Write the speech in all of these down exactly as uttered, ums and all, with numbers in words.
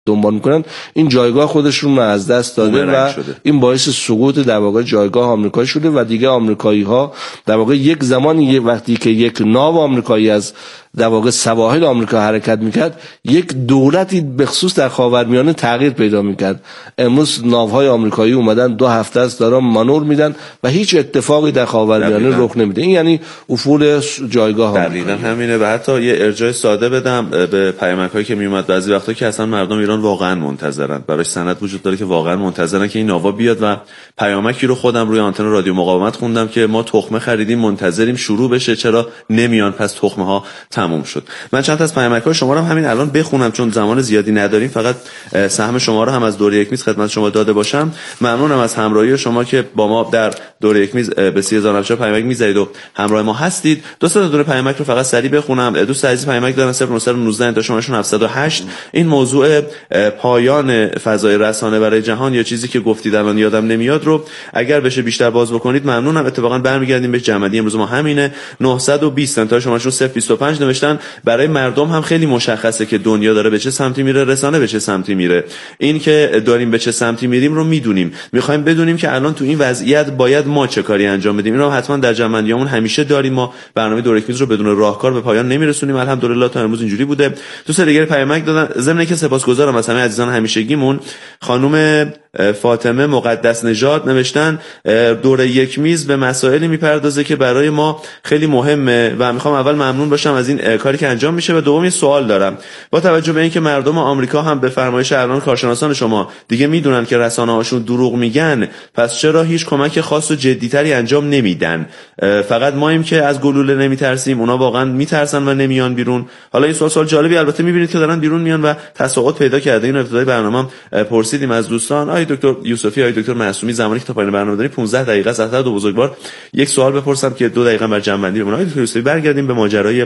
دنبال میکنن این جایگاه خودشون رو از دست داده و شده. این باعث سقوط در واقع جایگاه آمریکا شده و دیگه آمریکایی ها در واقع یک زمانی وقتی که یک ناو آمریکایی از در واقع سواحل آمریکا حرکت میکرد یک دولتی به خصوص در خاورمیانه تغییر پیدا میکرد. امروز ناوهای آمریکایی اومدن دو هفته است دارن مانور میدن و هیچ اتفاقی در خاورمیانه رخ نمیده. این یعنی افول جایگاه ها. دقیقاً همینه. و حتی یه ارجاع ساده بدم به پیامک‌هایی که میومد بعضی وقتا که اصلا مردم ایران واقعا منتظرن، براش سند وجود داره که واقعا منتظرن که این ناوا بیاد و پیامکی رو خودم روی آنتن رادیو مقاومت خوندم که ما تخمه خریدیم منتظریم شروع بشه، چرا نمیان؟ پس تخمه ها تموم شد. من چند تا از پیامک‌های شما رو هم همین الان بخونم چون زمان زیادی نداریم، فقط سهم شما رو هم از دوره یک میز خدمت شما داده باشم. ممنونم از همراهی شما که با ما در دوره یک میز به سی هزار و نود و چهار پیامک می‌ذارید و همراه ما هستید. دو تا دونه پیامک رو فقط سریع بخونم. دوست عزیز پیامک دارن صفر نه یک نه تا شمارهشون هفتصد و هشت. این موضوع پایان فضای رسانه برای جهان یا چیزی که گفتید الان یادم نمیاد رو اگر بشه بیشتر باز بکنید ممنونم. اتفاقا برمیگردیم به جمعی امروز ما همینه. نهصد و بیست تا شمارهشون صفر بیست و پنج نوشتن برای مردم هم خیلی مشخصه که دنیا داره به چه سمتی میره، رسانه به چه سمتی میره. این که داریم به چه سمتی میریم رو میدونیم، میخوایم بدونیم که الان تو این وضعیت باید ما چه کاری انجام بدیم. اینو حتما در جمعندیامون همیشه داریم. ما برنامه دوره یک میز رو بدون راهکار به پایان نمیرسونیم. الحمدلله تا امروز اینجوری بوده. دوست دیگه پیامک دادن، ضمن اینکه سپاسگزارم از همه عزیزان همیشگیمون. خانم فاطمه مقدس نژاد نوشتن دوره یک میز به مسائلی میپردازه که برای ما خیلی مهمه و میخوام اول ممنون باشم از این کاری که انجام میشه و دوم یه سوال دارم. با توجه به اینکه مردم آمریکا هم به فرمایش الان کارشناسان شما دیگه میدونن که رسانه‌هاشون دروغ میگن، پس چرا هیچ کمک خاص و جدی‌تری انجام نمیدن؟ فقط ماییم که از گلوله نمیترسیم، اونا واقعا میترسن و نمیان بیرون. حالا این سوال سوال جالبی، البته میبینید که دارن بیرون میان و تساقط پیدا کرده. اینو ابتدای برنامه پرسیدیم از دوستان. آقای دکتر یوسفی، آقای دکتر معصومی، زمانی که تا پایان برنامه داریم پانزده دقیقه است، از دو بزرگوار یک سوال بپرسم که دو دقیقه بر جنبندی بمونه. آقای دکتر یوسفی، برگردیم به ماجرای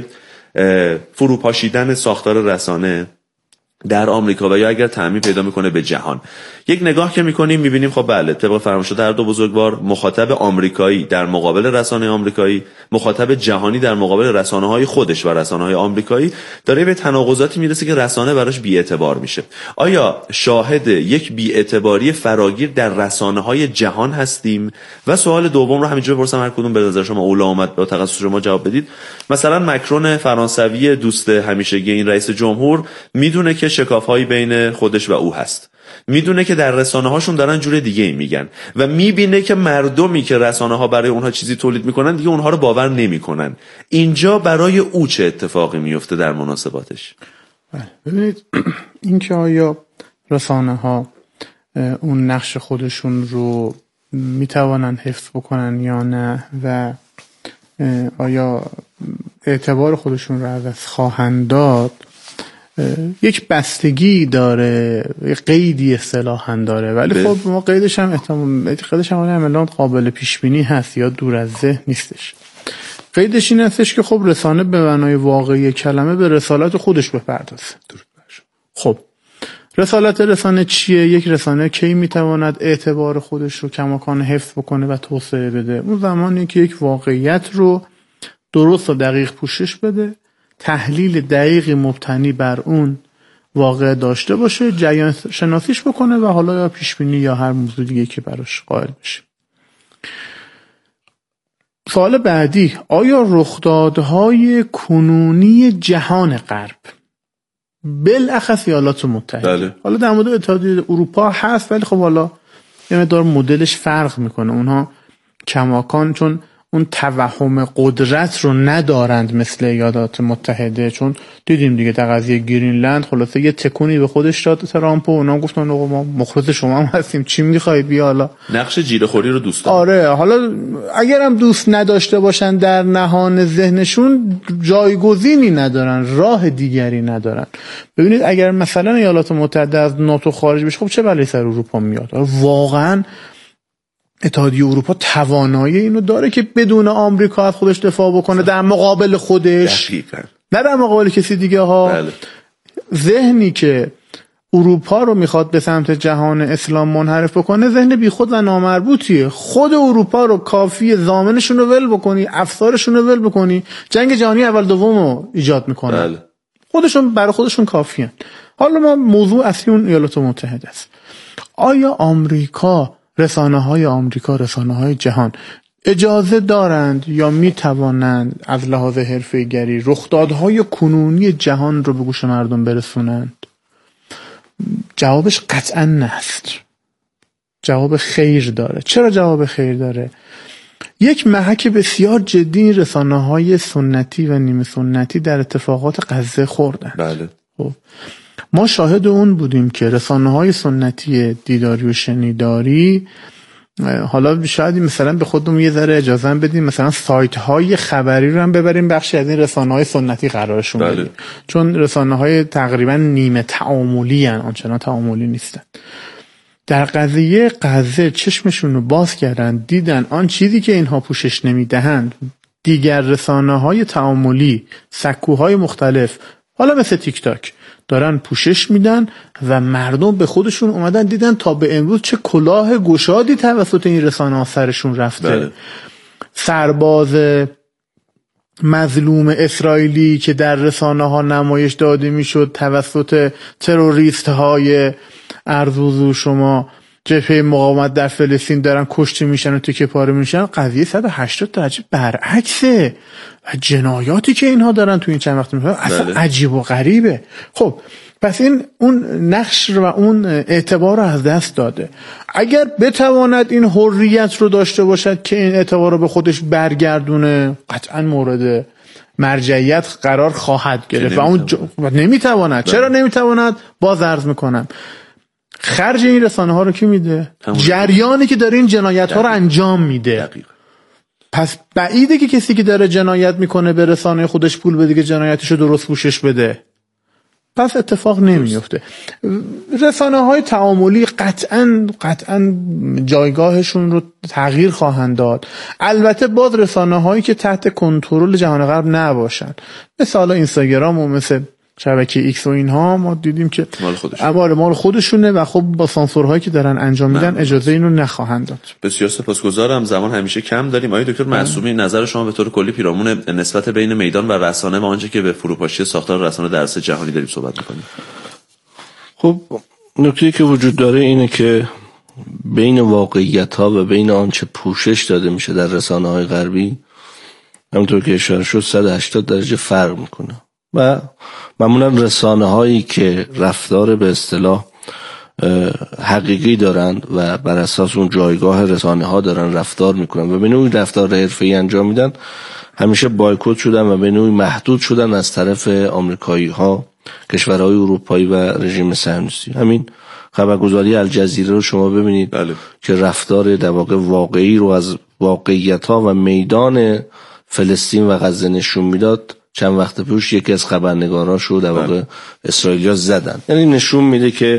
فروپاشیدن ساختار رسانه در آمریکا و یا اگر تعمیم پیدا میکنه به جهان. یک نگاه که میکنیم میبینیم خب بله طبق فرمایش در دو بزرگوار مخاطب آمریکایی در مقابل رسانه آمریکایی، مخاطب جهانی در مقابل رسانه‌های خودش و رسانه‌های آمریکایی داره به تناقضاتی میرسه که رسانه براش بی‌اعتبار میشه. آیا شاهد یک بی‌اعتباری فراگیر در رسانه‌های جهان هستیم؟ و سوال دوم رو همینجوری بپرسم هر کدوم به نظر شما اولا اومد با تخصص شما جواب بدید. مثلا مکرون فرانسوی دوست همیشگی این رئیس جمهور میدونه که شکاف‌هایی بین خودش و او هست، میدونه که در رسانه هاشون دارن جور دیگه ای میگن و میبینه که مردمی که رسانه ها برای اونها چیزی تولید میکنن دیگه اونها رو باور نمیکنن. اینجا برای او چه اتفاقی میفته در مناسباتش؟ ببینید این که آیا رسانه ها اون نقش خودشون رو میتوانن حفظ بکنن یا نه و آیا اعتبار خودشون رو از خواهند داد، یک بستگی داره، یک قیدی اصطلاحاً داره، ولی خب ما قیدش هم احتمال قیدش هم الان قابل پیش بینی هست یا دور از ذهن نیستش. قیدش این هستش که خب رسانه به معنای واقعی کلمه به رسالت خودش بپردازه. خب رسالت رسانه چیه؟ یک رسانه کی میتواند اعتبار خودش رو کماکان حفظ بکنه و توسعه بده؟ اون زمانی که یک واقعیت رو درست و دقیق پوشش بده، تحلیل دقیقی مبتنی بر اون واقع داشته باشه، جریان شناسیش بکنه و حالا یا پیش بینی یا هر موضوع دیگه که براش قائل بشه. سوال بعدی، آیا رخدادهای کنونی جهان غرب بالاخص ایالات متحده، بله. حالا در مورد اتحادیه اروپا هست ولی خب حالا یه مقدار مدلش فرق میکنه، اونها کماکان چون اون توهم قدرت رو ندارند مثل ایالات متحده، چون دیدیم دیگه در قضیه گرینلند خلاصه یه تکونی به خودش داد ترامپ و اونا گفتن آقا ما مخلص شما هم هستیم، چی میخوای بیا. حالا نقش جیره‌خوری رو دوست دارن. آره، حالا اگرم دوست نداشته باشن در نهان ذهنشون جایگزینی ندارن، راه دیگری ندارن. ببینید اگر مثلا ایالات متحده از ناتو خارج بشه خب چه بلایی سر اروپا میاد؟ واقعا اتحادیه اروپا توانایی اینو داره که بدون آمریکا از خودش دفاع بکنه در مقابل خودش، دقیقاً. نه در مقابل کسی دیگه ها. بله. ذهنی که اروپا رو میخواد به سمت جهان اسلام منحرف بکنه ذهن بیخود و نامربوطیه. خود اروپا رو کافیه ضامنشون رو ول بکنی، افسارشون رو ول بکنی، جنگ جهانی اول دوم رو ایجاد میکنه. بله. خودشون برای خودشون کافیه. حالا ما موضوع اصلی اون ایالات متحده است. آیا آمریکا، رسانه‌های آمریکا، رسانه‌های جهان اجازه دارند یا می توانند از لحاظ حرفه‌ای‌گری رخدادهای کنونی جهان رو به گوش مردم برسونند؟ جوابش قطعا نه است. جواب خیر داره. چرا جواب خیر داره؟ یک محک بسیار جدی رسانه‌های سنتی و نیمه سنتی در اتفاقات غزه خوردن. بله. خب ما شاهد اون بودیم که رسانه‌های سنتی دیداری و شنیداری، حالا شاید مثلا به خودمون یه ذره اجازه بدیم مثلا سایت‌های خبری رو هم ببریم بخشی از این رسانه‌های سنتی قرارشون بله. بدیم، چون رسانه‌های تقریبا نیمه تعاملی ان، آنچنان تعاملی نیستن. در قضیه غزه چشمشون رو باز کردن، دیدن آن چیزی که اینها پوشش نمیدهند دیگر رسانه‌های تعاملی، سکوهای مختلف، حالا مثل تیک تاک، دارن پوشش میدن و مردم به خودشون اومدن دیدن تا به امروز چه کلاه گشادی توسط این رسانه ها سرشون رفته. بله. سرباز مظلوم اسرائیلی که در رسانه ها نمایش داده میشد توسط تروریست های ارزوزو شما جبهه مقاومت در فلسطین دارن کشته میشن و تیکه پاره میشن، قضیه صد و هشتاد درجه برعکسه و جنایاتی که اینها دارن تو این چند وقت میکنن اصلا عجیب و غریبه. خب پس این اون نقش و اون اعتبار رو از دست داده. اگر بتواند این حریت رو داشته باشد که این اعتبار رو به خودش برگردونه، قطعا مورد مرجعیت قرار خواهد گرفت و اون ج... نمیتواند. چرا نمیتواند؟ باز عرض میکنم خرج این رسانه ها رو کی میده؟ جریانی که داره این جنایت ها رو انجام میده. دقیقا. پس بعیده که کسی که داره جنایت میکنه به رسانه خودش پول بده که جنایتش رو درست پوشش بده. پس اتفاق نمیفته. رسانه های تعاملی قطعاً قطعاً جایگاهشون رو تغییر خواهند داد. البته باز رسانه هایی که تحت کنترل جهان غرب نباشن، مثل حالا اینستاگرام و مثل شبکه ایکس و اینها، ما دیدیم که مال خودشون مال خودشونه و خب با سانسورهایی که دارن انجام میدن اجازه اینو نخواهند داد. بسیار سپاسگزارم. زمان همیشه کم داریم. آقای دکتر معصومی، نظر شما به طور کلی پیرامون نسبت بین میدان و رسانه و آنچه که به فروپاشی ساختار رسانه در عرصه جهانی داریم صحبت می‌کنیم؟ خب نکته‌ای که وجود داره اینه که بین واقعیت‌ها و بین آنچه پوشش داده میشه در رسانه‌های غربی، همونطور که اشاره شد صد و هشتاد درجه فرق میکنه و معمولا رسانه هایی که رفتار به اصطلاح حقیقی دارند و بر اساس اون جایگاه رسانه ها دارن رفتار میکنن و به نوعی رفتار حرفه‌ای انجام میدن، همیشه بایکوت شدن و به نوعی محدود شدن از طرف آمریکایی ها، کشورهای اروپایی و رژیم صهیونیستی. همین خبرگزاری الجزیره رو شما ببینید. بله. که رفتار در واقع واقعی رو از واقعیت ها و میدان فلسطین و غزه نشون میداد. چند وقت پیش یکی از خبرنگاراش رو در واقع اسرائیلیا زدن. یعنی نشون میده که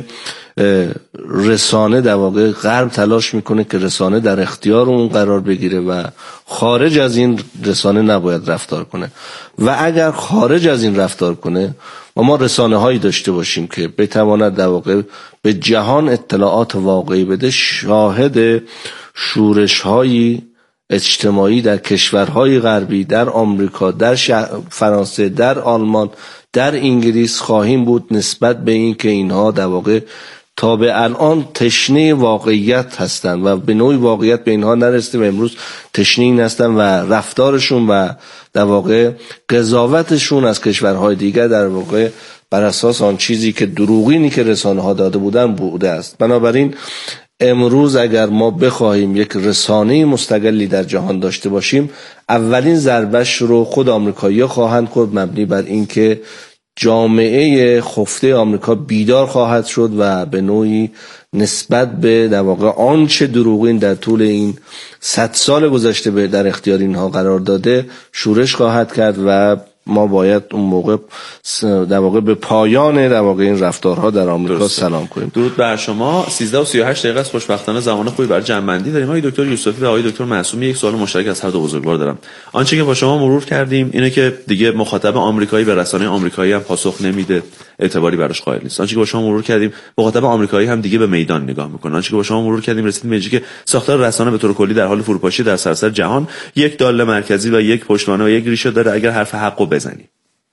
رسانه در واقع غرب تلاش میکنه که رسانه در اختیار اون قرار بگیره و خارج از این رسانه نباید رفتار کنه و اگر خارج از این رفتار کنه و ما رسانه هایی داشته باشیم که بتواند در واقع به جهان اطلاعات واقعی بده، شاهد شورش هایی اجتماعی در کشورهای غربی، در آمریکا، در فرانسه، در آلمان، در انگلیس خواهیم بود نسبت به این که اینها در واقع تا به الان تشنه واقعیت هستند و به نوعی واقعیت به اینها نرسیده و امروز تشنه این هستند و رفتارشون و در واقع قضاوتشون از کشورهای دیگر در واقع بر اساس آن چیزی که دروغینی که رسانه ها داده بودن بوده است. بنابراین امروز اگر ما بخواهیم یک رسانه مستقلی در جهان داشته باشیم، اولین ضربش رو خود آمریکایی‌ها خواهند کرد، مبنی بر اینکه جامعه خفته آمریکا بیدار خواهد شد و به نوعی نسبت به در واقع آنچه دروغین در طول این صد سال گذشته به در اختیار اینها قرار داده شورش خواهد کرد و ما باید اون موقع در واقع به پایان در واقع این رفتارها در آمریکا درسته. سلام کنیم. درود بر شما. سیزده و سی و هشت دقیقه است. خوشبختانه زمان خوبی برای جمع‌بندی داریم. آقای دکتر یوسفی و آقای دکتر معصومی، یک سوال مشترک از هر دو بزرگوار دارم. آنچه که با شما مرور کردیم اینه که دیگه مخاطب آمریکایی به رسانه آمریکایی هم پاسخ نمیده، اعتباری براش قائل نیست. آنچه که با شما مرور کردیم مخاطب آمریکایی هم دیگه به میدان نگاه میکنه. آنچه که با شما مرور کردیم رسیدیم به اینکه ساختار رسانه به طور کلی در حال فروپاشی در سراسر جهان، یک داله مرکزی و یک پشتوانه و یک ریشه داره. اگر حرف حقو بزنی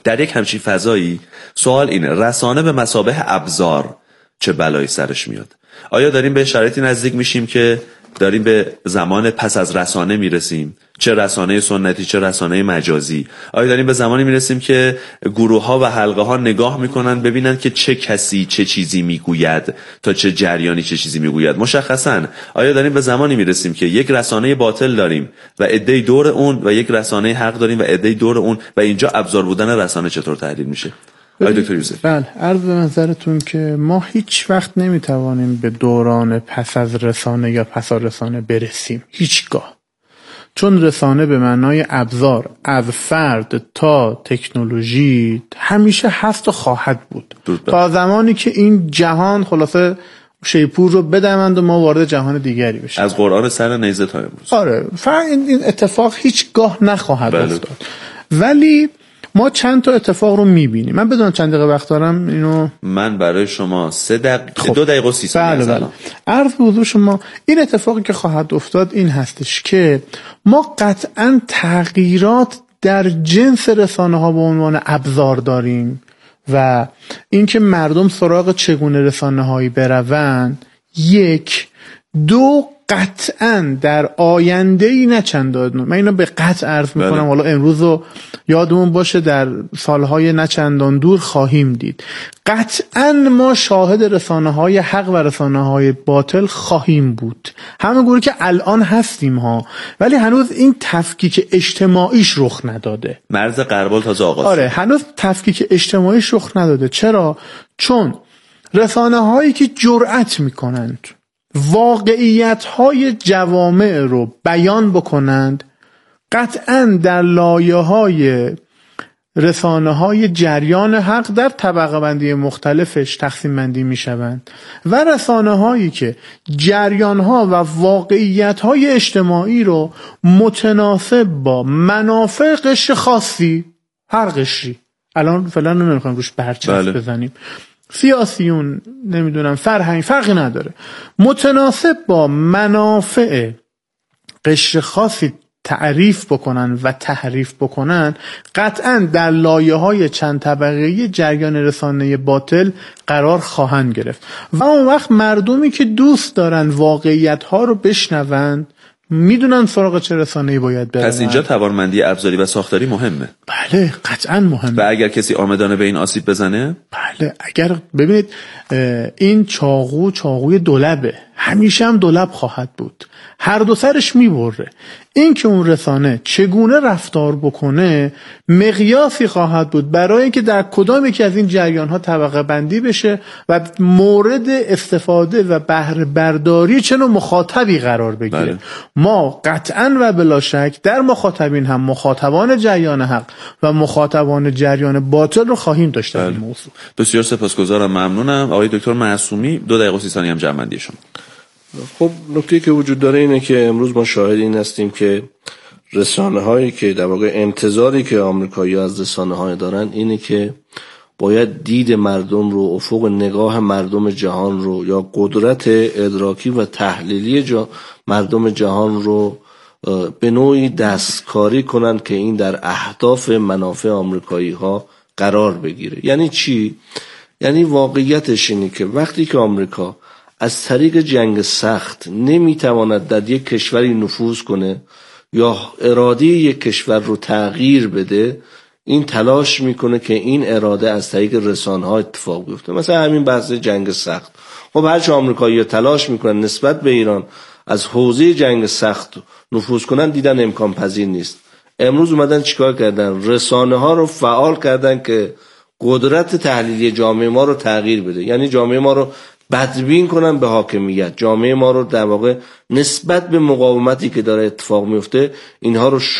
در یک همچین فضایی سوال اینه رسانه به مثابه ابزار چه بلایی سرش میاد؟ آیا داریم به شرایطی نزدیک میشیم که داریم به زمان پس از رسانه میرسیم، چه رسانه سنتی چه رسانه مجازی؟ آیا داریم به زمانی میرسیم که گروه ها و حلقه ها نگاه میکنن ببینن که چه کسی چه چیزی میگوید تا چه جریانی چه چیزی میگوید؟ مشخصا آیا داریم به زمانی میرسیم که یک رسانه باطل داریم و عده‌ای دور اون و یک رسانه حق داریم و عده‌ای دور اون و اینجا ابزار بودن رسانه چطور تحلیل میشه؟ آقای دکتر یوسف. بله، عرض به نظرتون که ما هیچ وقت نمیتوانیم به دوران پس از رسانه یا پس از رسانه برسیم، هیچگاه. چون رسانه به معنای ابزار از فرد تا تکنولوژی همیشه هست و خواهد بود تا زمانی که این جهان خلاصه شیپور رو بدمند و ما وارد جهان دیگری بشیم. از قرآن سر نیزه تا امروز. آره، این اتفاق هیچگاه نخواهد بله. افتاد. ولی ما چند تا اتفاق رو میبینیم. من بدونم چند دقیقه وقت دارم اینو من برای شما سه دقیقه خب. دو دقیقه و سی ثانیه. بله بله. عرض به حضور شما این اتفاقی که خواهد افتاد این هستش که ما قطعا تغییرات در جنس رسانه ها به عنوان ابزار داریم و اینکه مردم سراغ چگونه رسانه هایی بروند، یک دو قطعا در آینده‌ای نه چند من اینو به قطع عرض میکنم، حالا امروز رو یادمون باشه در سالهای نه چندان دور خواهیم دید، قطعا ما شاهد رسانه های حق و رسانه های باطل خواهیم بود، همه گونه که الان هستیم ها، ولی هنوز این تفکیک اجتماعیش رخ نداده. مرز غربال تازه آغاز. آره، هنوز تفکیک اجتماعیش رخ نداده. چرا؟ چون رسانه هایی که جرأت میکنند واقعیت‌های جوامع رو بیان بکنند قطعاً در لایه‌های رسانه‌های جریان حق در طبقه بندی مختلفش تقسیم بندی می‌شوند و رسانه‌هایی که جریان‌ها و واقعیت‌های اجتماعی رو متناسب با منافع قشر خاصی، هر قشری، الان فعلا نمی‌خوام روش برچسب بله. بزنیم، سیاسیون، نمیدونم فرهنگ، فرقی نداره، متناسب با منافع قشر خاصی تعریف بکنن و تحریف بکنن، قطعا در لایه‌های چند طبقه‌ای جریان رسانه باطل قرار خواهند گرفت و اون وقت مردمی که دوست دارن واقعیت‌ها رو بشنون میدونن سراغ چه رسانه‌ای باید برن. پس اینجا توانمندی ابزاری و ساختاری مهمه. بله، قطعا مهمه. و اگر کسی آمدانه به این آسیب بزنه؟ بله، اگر ببینید این چاقو چاقوی دولبه، همیشه هم دولب خواهد بود، هر دو سرش میبره. این که اون رسانه چگونه رفتار بکنه مقیاسی خواهد بود برای اینکه در کدام یکی از این جریان ها طبقه بندی بشه و مورد استفاده و بهره برداری چه نوع مخاطبی قرار بگیره. بله. ما قطعا و بلا شک در مخاطبین هم مخاطبان جریان حق و مخاطبان جریان باطل رو خواهیم داشت. بله. این موضوع. بسیار سپاسگزارم، ممنونم. آقای دکتر معصومی دو دقیقه و سی ثانیه هم جمع بندی شما. خب نکته که وجود داره اینه که امروز ما شاهد این هستیم که رسانه هایی که در واقع انتظاری که آمریکایی از رسانه های دارن اینه که باید دید مردم رو، افق نگاه مردم جهان رو یا قدرت ادراکی و تحلیلی جا مردم جهان رو به نوعی دستکاری کنن که این در اهداف منافع آمریکایی ها قرار بگیره. یعنی چی؟ یعنی واقعیتش اینه که وقتی که آمریکا از طریق جنگ سخت نمیتواند در یک کشوری نفوذ کنه یا اراده یک کشور رو تغییر بده، این تلاش میکنه که این اراده از طریق رسانه‌ها اتفاق بیفته. مثلا همین بحث جنگ سخت، خب هرچه آمریکایی‌ها تلاش میکنن نسبت به ایران از حوزه جنگ سخت نفوذ کنن، دیدن امکان پذیر نیست. امروز اومدن چیکار کردن؟ رسانه‌ها رو فعال کردن که قدرت تحلیلی جامعه ما رو تغییر بده، یعنی جامعه ما رو بدبین کنن به حاکمیت، جامعه ما رو در واقع نسبت به مقاومتی که داره اتفاق میفته اینها رو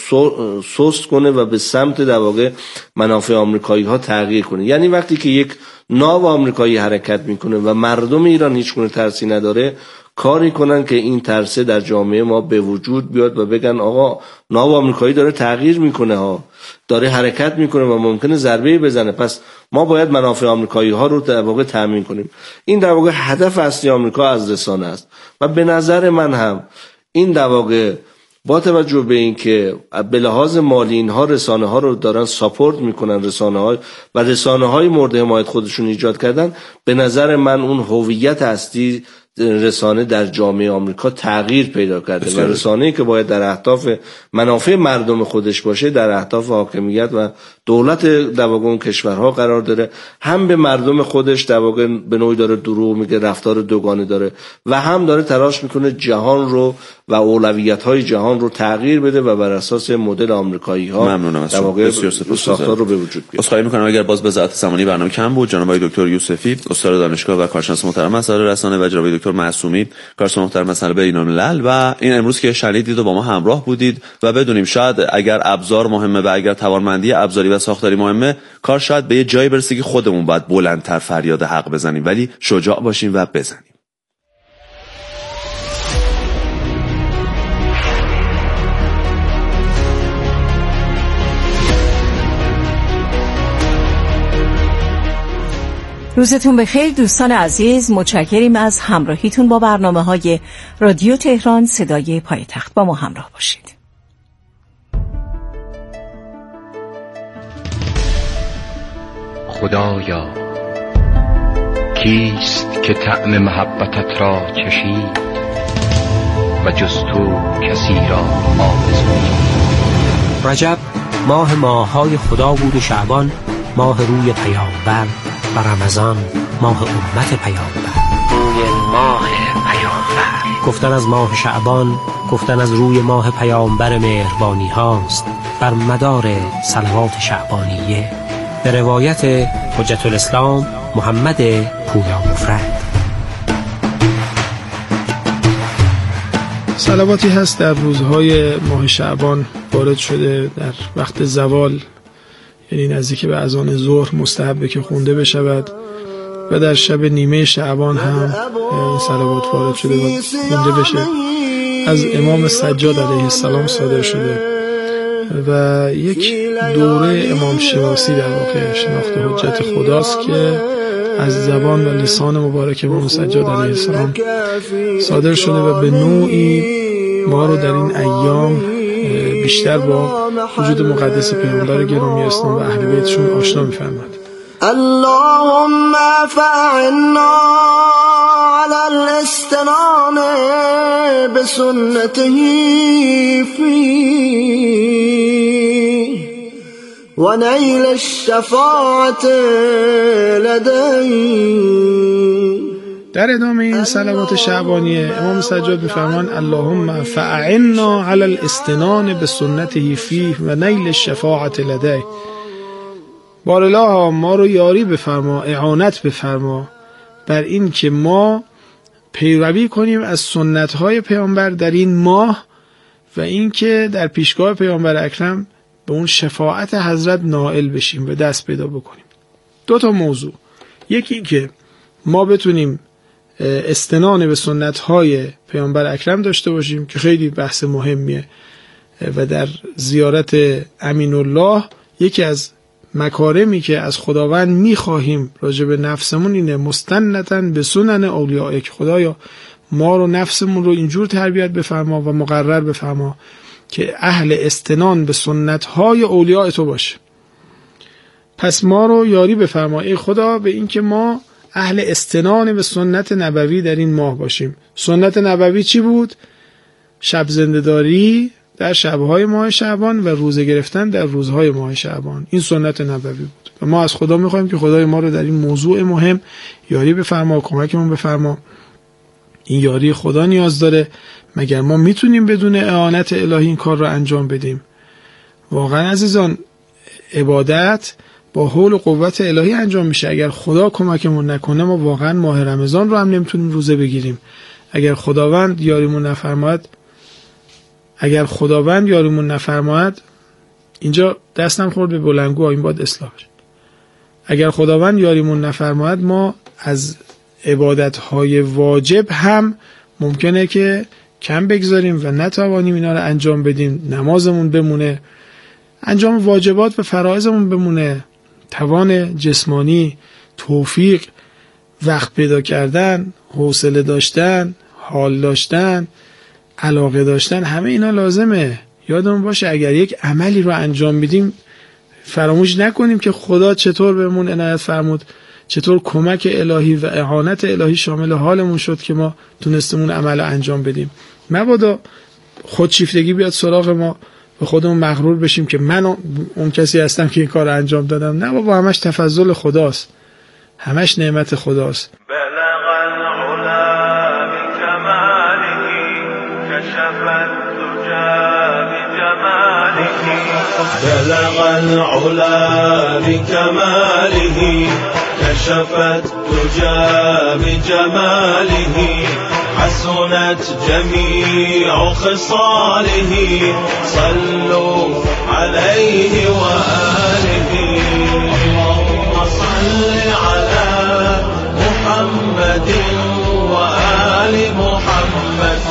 سست کنه و به سمت در واقع منافع آمریکایی ها تغییر کنه. یعنی وقتی که یک ناو آمریکایی حرکت میکنه و مردم ایران هیچ گونه ترسی نداره، کاری کنن که این ترسه در جامعه ما به وجود بیاد و بگن آقا ناو آمریکایی داره تغییر میکنه ها، داره حرکت میکنه و ممکنه ضربه بزنه، پس ما باید منافع آمریکایی ها رو در واقع تامین کنیم. این در واقع هدف اصلی آمریکا از رسانه است و به نظر من هم این در واقع با توجه به این که به لحاظ مالی اینها رسانه ها رو دارن ساپورت میکنن، رسانه های و رسانه های مورد حمایت خودشون ایجاد کردن، به نظر من اون هویت اصلی رسانه در جامعه آمریکا تغییر پیدا کرده بسیار. و رسانه‌ای که باید در اهداف منافع مردم خودش باشه در اهداف حاکمیت و دولت در واقع اون کشورها قرار داره، هم به مردم خودش در واقع به نوعی داره دروغ میگه، رفتار دوگانه داره و هم داره تلاش میکنه جهان رو و اولویت‌های جهان رو تغییر بده و بر اساس مدل آمریکایی‌ها در واقع ساختار رو به وجود بیاره. عذرخواهی می‌کنم اگر باز به ذات زمانی برنامه کم بود. جناب آقای دکتر یوسفی استاد دانشگاه و کارشناس محترم مسائل رسانه و جناب دکتر معصومی کارشناس محترم مسائل بین‌الملل و این امروز که شنیدید و با ما همراه بودید و بدونیم شاید اگر ابزار مهمه و اگر توانمندی ابزاری و ساختاری مهمه، کار شاید به یه جایی برسه که خودمون باید بلندتر فریاد حق بزنیم، ولی شجاع باشیم و بزنیم. روزتون بخیر دوستان عزیز، متشکریم از همراهیتون با برنامه‌های رادیو تهران صدای پایتخت. با ما همراه باشید. خدایا کیست که طعم محبتت را چشید و جز تو کسی را آرزویی. رجب ماه ماه‌های خدا بود و شعبان ماه روی پیامبر و رمضان ماه امت پیامبر. روی ماه پیامبر گفتن از ماه شعبان گفتن از روی ماه پیامبر مهربانی هاست بر مدار صلوات شعبانیه به روایت حجت الاسلام محمد پویا مفرد. صلواتی هست در روزهای ماه شعبان وارد شده در وقت زوال، یعنی نزدیک به اذان ظهر مستحبه که خونده بشود و در شب نیمه شعبان هم این صلوات وارد شده و خونده بشه. از امام سجاد علیه السلام صادر شده و یک دوره امام شناسی در واقع شناخت حجت خداست که از زبان و لسان مبارک امام سجاد علیه السلام صادر شده و به نوعی ما رو در این ایام بیشتر با وجود مقدس پیامبر گرامی اسلام و اهل بیتشون آشنا می‌فرماد. اللهم فاعنا على الاستنان بسنته فيه ونيل الشفاعة لديه. در ادامه این صلوات شعبانیه امام سجاد می‌فرمان اللهم فاعنا على الاستنان بسنته فيه و نیل الشفاعة لديه. بارالله ما رو یاری بفرما، اعانت بفرما بر این که ما پیروی کنیم از سنت‌های پیامبر در این ماه و این که در پیشگاه پیامبر اکرم به اون شفاعت حضرت نائل بشیم و دست پیدا بکنیم. دو تا موضوع، یکی این که ما بتونیم استنان به سنت‌های پیامبر اکرم داشته باشیم که خیلی بحث مهمیه و در زیارت امین الله یکی از مکارمی که از خداوند میخواهیم راجع به نفسمون اینه مستندن به سنن اولیاء، که خدایا ما رو نفسمون رو اینجور تربیت بفرما و مقرر بفرما که اهل استنان به سنت‌های اولیاء تو باشه. پس ما رو یاری بفرما ای خدا به این که ما اهل استنان به سنت نبوی در این ماه باشیم. سنت نبوی چی بود؟ شب زنده‌داری در شب‌های ماه شعبان و روزه گرفتن در روزهای ماه شعبان. این سنت نبوی بود و ما از خدا می‌خوایم که خدای ما رو در این موضوع مهم یاری بفرما و کمکمون بفرما. این یاری خدا نیاز داره، مگر ما میتونیم بدون اعانت الهی این کار رو انجام بدیم؟ واقعا عزیزان عبادت با حول و قوت الهی انجام میشه. اگر خدا کمکمون نکنه ما واقعا ماه رمضان رو هم نمیتونیم روزه بگیریم. اگر خداوند یاریمون نفرماید اگر خداوند یاریمون نفرماید اینجا دستم خورد به بلنگو، این باید اصلاح بشه. اگر خداوند یاریمون نفرماید ما از عبادت‌های واجب هم ممکنه که کم بگذاریم و نتوانیم اینا رو انجام بدیم. نمازمون بمونه، انجام واجبات و فرایضمون بمونه، توان جسمانی، توفیق، وقت پیدا کردن، حوصله داشتن، حال داشتن، علاقه داشتن، همه اینا لازمه. یادمون باشه اگر یک عملی رو انجام میدیم فراموش نکنیم که خدا چطور بهمون عنایت فرمود، چطور کمک الهی و اعانت الهی شامل حالمون شد که ما تونستمون عمل انجام بدیم. مبادا خودشیفتگی بیاد سراغ ما، به خودمون مغرور بشیم که من اون کسی هستم که این کار رو انجام دادم. نه بابا، همش تفضل خداست، همش نعمت خداست. بلغ العلا بكماله كشفت دجى بجماله حسنت جميع خصاله صلوا عليه وآله اللهم صل على محمد وآل محمد.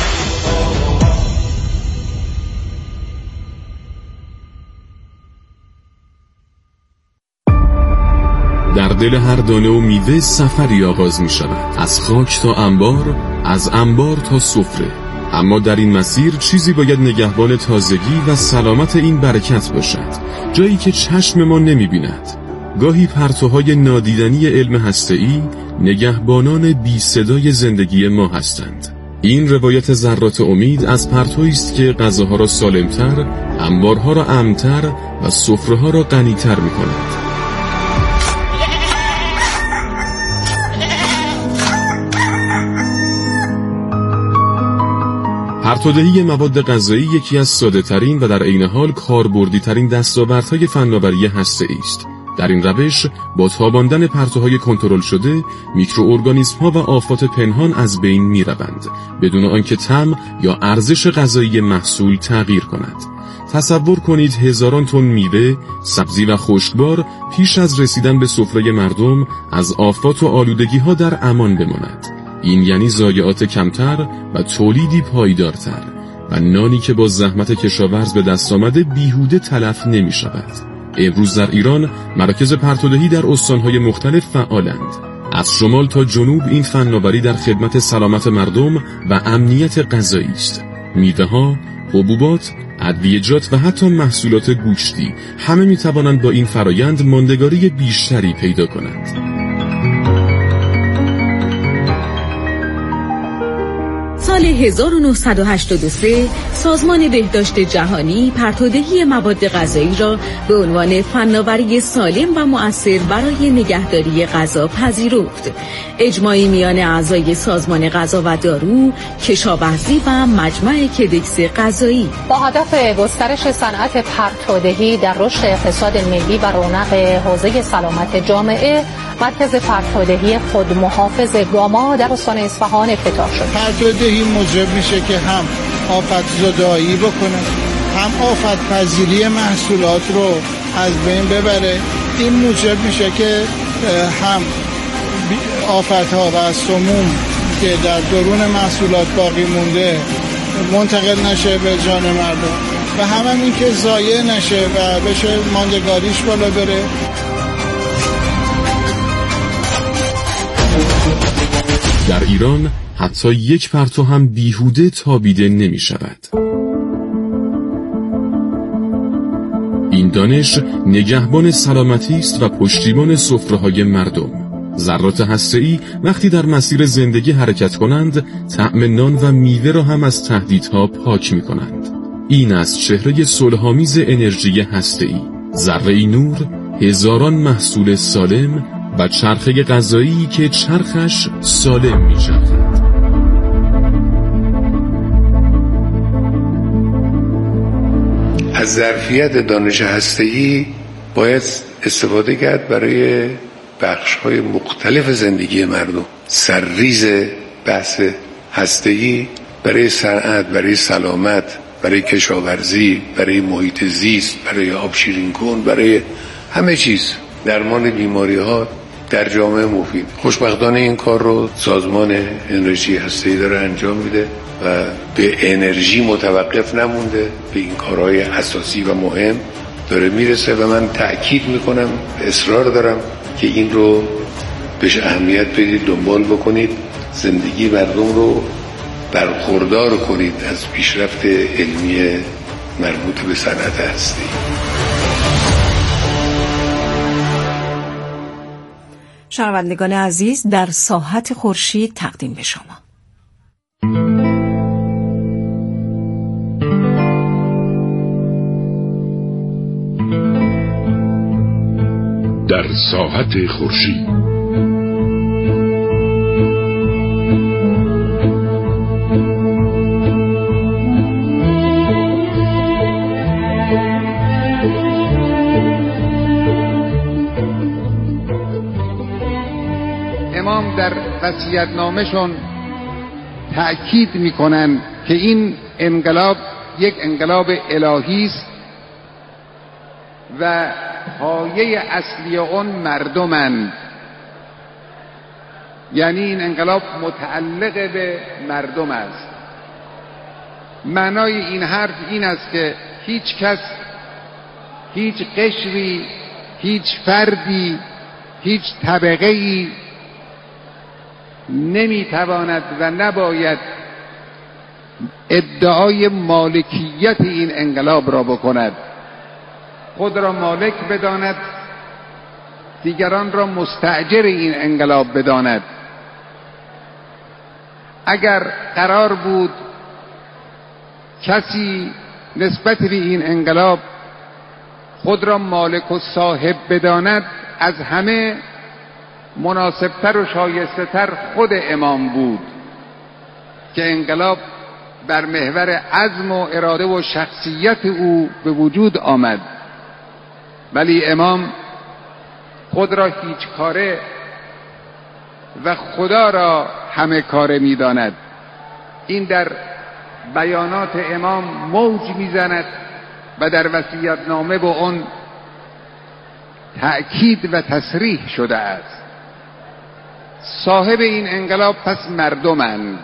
در دل هر دانه و میوه سفری آغاز می شود، از خاک تا انبار، از انبار تا سفره. اما در این مسیر چیزی باید نگهبان تازگی و سلامت این برکت باشد، جایی که چشم ما نمی بیند. گاهی پرتوهای نادیدنی علم هسته‌ای نگهبانان بی صدای زندگی ما هستند. این روایت ذرات امید از پرتویی است که غذاها را سالمتر، انبارها را امن‌تر و سفره‌ها را غنی‌تر می کند. پرتودهی مواد غذایی یکی از ساده ترین و در عین حال کاربردی ترین دستاوردهای فناوری هسته‌ای است. در این روش با تاباندن پرتوهای کنترل شده، میکروارگانیسم‌ها و آفات پنهان از بین می‌روند، بدون آنکه طعم یا ارزش غذایی محصول تغییر کند. تصور کنید هزاران تن میوه، سبزی و خشکبار پیش از رسیدن به سفره مردم از آفات و آلودگی‌ها در امان بماند. این یعنی ضایعات کمتر و تولیدی پایدارتر و نانی که با زحمت کشاورز به دست آمده بیهوده تلف نمی شود. امروز در ایران مراکز پرتودهی در استانهای مختلف فعالند. از شمال تا جنوب این فناوری در خدمت سلامت مردم و امنیت غذایی است. میوه‌ها، حبوبات، ادویه‌جات و حتی محصولات گوشتی همه می توانند با این فرایند ماندگاری بیشتری پیدا کنند. سال هزار و نهصد و هشتاد و سه سازمان بهداشت جهانی پرتودهی مواد غذایی را به عنوان فناوری سالم و مؤثر برای نگهداری غذا پذیرفت. اجماعی میان اعضای سازمان غذا و دارو، کشاورزی و مجمع کدکس غذایی با هدف گسترش صنعت پرتودهی در رشد اقتصاد ملی و رونق حوزه سلامت جامعه، مرکز پرتودهی خودمحافظ گاما در استان اصفهان افتتاح شد. پرتودهی موجب میشه که هم آفت زدایی بکنه، هم آفت پذیری محصولات رو از بین ببره. این موجب میشه که هم آفت‌ها و سموم که در درون محصولات باقی مونده منتقل نشه به جان مردم و هم, هم این که ضایع نشه و بشه ماندگاریش بالا بره. در ایران حتی یک پرتو هم بیهوده تابیده نمی شود. این دانش نگهبان سلامتی است و پشتیبان سفره‌های مردم. ذرات هسته‌ای وقتی در مسیر زندگی حرکت کنند، طعم نان و میوه را هم از تهدیدها پاک می کنند. این است چهره صلح‌آمیز انرژی هسته‌ای. ذره‌ای نور، هزاران محصول سالم و چرخه غذایی که چرخش سالم می چرخد. از ظرفیت دانش هسته‌ای باید استفاده کرد برای بخش‌های مختلف زندگی مردم. سرریز بحث هسته‌ای برای صنعت، برای سلامت، برای کشاورزی، برای محیط زیست، برای آب شیرین کن، برای همه چیز، درمان بیماری‌ها در جامعه مفید. خوشبختانه این کار رو سازمان انرژی هسته‌ای داره انجام میده و به انرژی متوقف نمونده، به این کارهای اساسی و مهم داره میرسه و من تأکید میکنم، اصرار دارم که این رو بهش اهمیت بدید، دنبال بکنید، زندگی مردم رو برخوردار کنید از پیشرفت علمی مربوط به صنعت هسته‌ای. شنوندگان عزیز، در ساحت خورشید تقدیم به شما. در ساحت خورشید امام در وصیت‌نامه‌شون تأکید می‌کنن که این انقلاب یک انقلاب الهی است و پایه اصلی اون مردمند، یعنی این انقلاب متعلق به مردم است. معنای این حرف این است که هیچ کس، هیچ قشری، هیچ فردی، هیچ طبقه‌ای نمیتواند و نباید ادعای مالکیت این انقلاب را بکند، خود را مالک بداند، دیگران را مستأجر این انقلاب بداند. اگر قرار بود کسی نسبت به این انقلاب خود را مالک و صاحب بداند، از همه مناسبتر و شایسته‌تر خود امام بود که انقلاب بر محور عزم و اراده و شخصیت او به وجود آمد. ولی امام خود را هیچ کاره و خدا را همه کاره می داند. این در بیانات امام موج می زند و در وصیت‌نامه به آن تأکید و تصریح شده است. صاحب این انقلاب پس مردمند.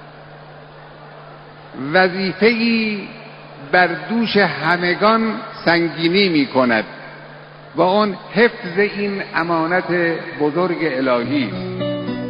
وظیفه‌ای بر دوش همگان سنگینی می کند و آن حفظ این امانت بزرگ الهی است.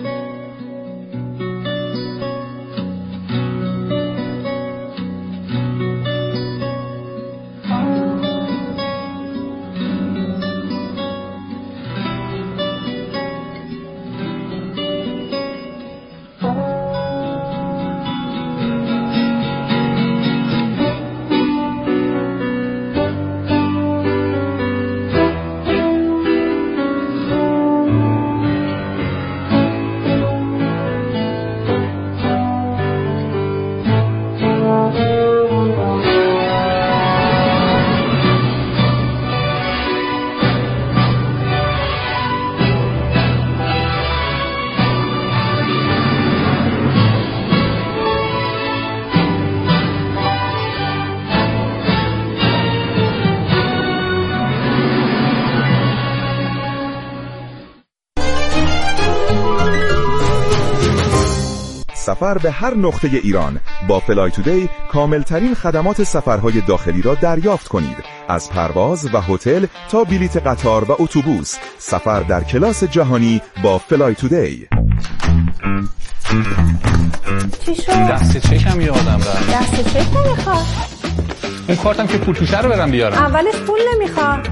سفر به هر نقطه ایران با فلای تودی کاملترین خدمات سفرهای داخلی را دریافت کنید. از پرواز و هتل تا بلیت قطار و اتوبوس، سفر در کلاس جهانی با فلای تودی. چی شد؟ دست چکم یادم رفت. دست چک نمیخواد. اون کارتم که پول توشه رو برم بیارم. اولش پول نمیخواد.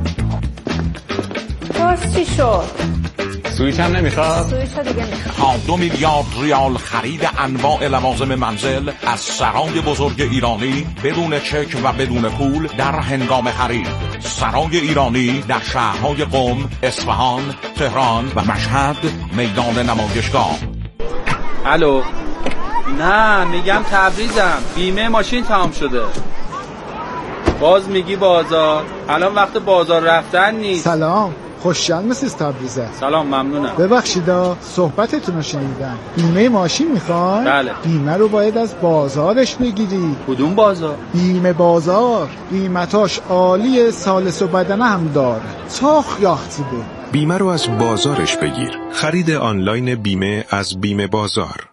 باز چی شد؟ سویچ هم نمیخواد؟ سویچ ها دیگه میخواد. تا دو میلیارد ریال خرید انواع لوازم منزل از سرای بزرگ ایرانی بدون چک و بدون پول در هنگام خرید. سرای ایرانی در شهرهای قم، اصفهان، تهران و مشهد میدان نمایشگاه. الو، نه میگم تبریزم، بیمه ماشین تمام شده. باز میگی بازار، الان وقت بازار رفتن نیست. سلام، خوشحال مسیز تبریزه. سلام، ممنونم. ببخشیدا صحبتتون رو شنیدم. بیمه ماشین میخوای؟ بله. بیمه رو باید از بازارش بگیری. کدوم بازار؟ بیمه بازار. قیمتاش عالیه، سالس و بدنه هم داره. چاخ یاختی به. بیمه رو از بازارش بگیر. خرید آنلاین بیمه از بیمه بازار.